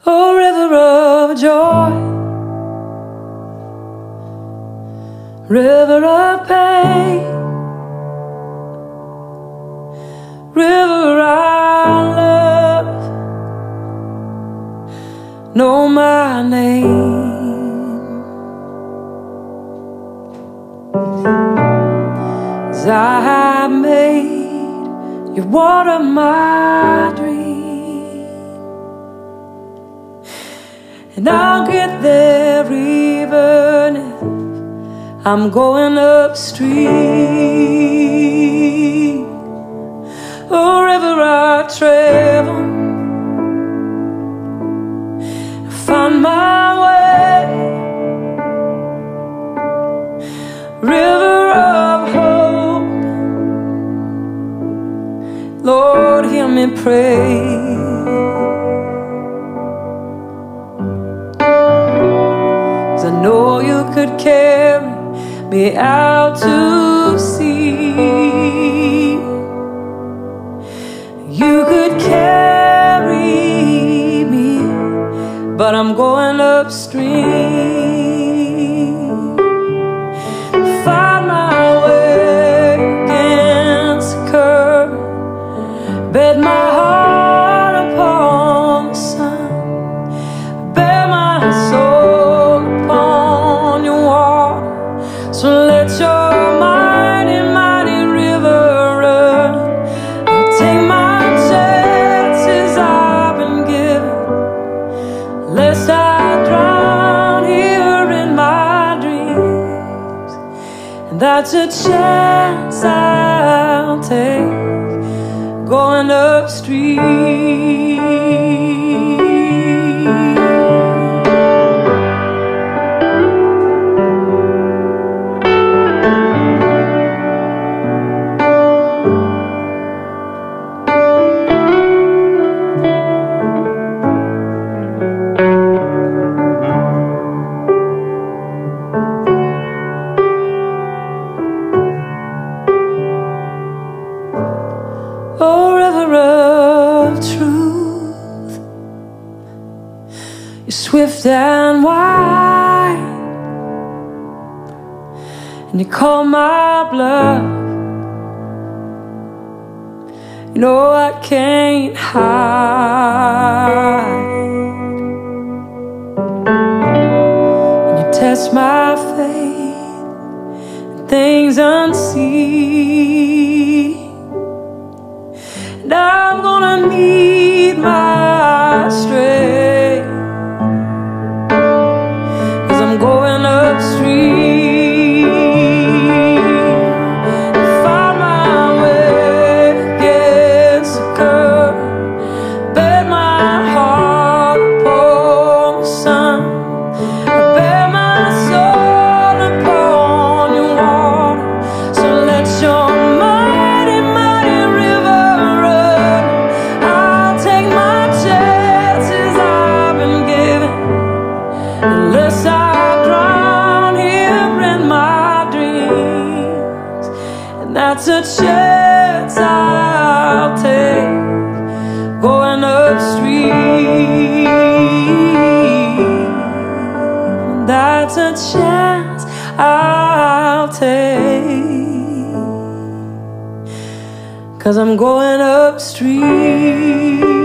Oh, river of joy, river of pain, river I love, know my name. 'Cause I made you water my dream, and I'll get there even if I'm going upstream. Oh, river I travel, find my way, river of hope, Lord, hear me pray. 'Cause I know you could carry me out to sea, you could carry me, but I'm going upstream. Find my way against the current, bed my heart upon the sun, bear my soul upon your water. So let your mighty, mighty river run. I'll take my chances I've been given, lest I drown here in my dreams. And that's a chance I'll take, going upstream. Oh, river of truth, you're swift and wide, and you call my bluff. You know I can't hide, and you test my faith in things unseen. And I'm gonna need my strength, 'cause I'm going upstream. Find my way against the current, bed my heart upon the sun, bear my soul upon your water. So let your mighty, mighty river run. I'll take my chances I've been given, unless I drown here in my dreams. And that's a chance I'll take, going upstream. That's a chance I'll take, 'cause I'm going upstream.